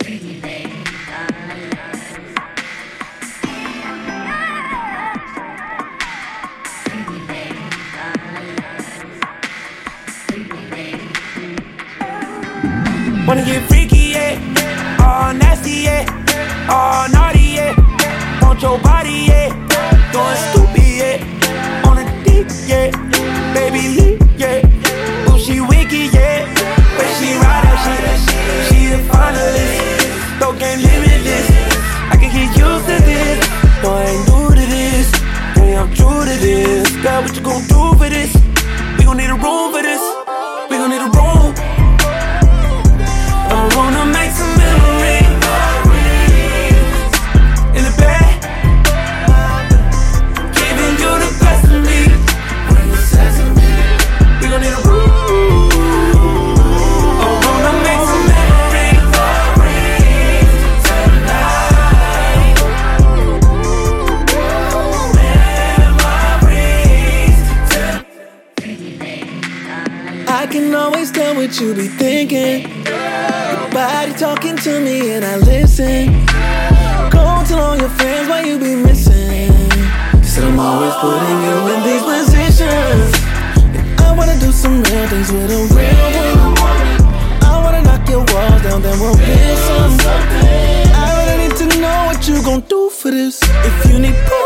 Wanna get freaky, yeah, all nasty, yeah, all naughty, yeah. Want your body, yeah, going stupid, yeah, on a dick, yeah, baby lit, yeah. Ooh, she wicked, yeah, when she ride that shit, she a finalist. Don't can't limit this, I can get used to this. No, I ain't new to this, yeah, I'm true to this. God, what you gon' do for this? We gon' need a room for this, we gon' need a room. I wanna make some memories in the bed, giving you the best of me. We gon' need a room. I wanna make some memories tonight. I can always tell what you be thinking. Body talking to me and I listen. Go tell all your friends why you be missing. Said I'm always putting you in these positions. And I wanna do some real things with a real woman. I wanna knock your walls down, then we'll build something. I really need to know what you gon' do for this. If you need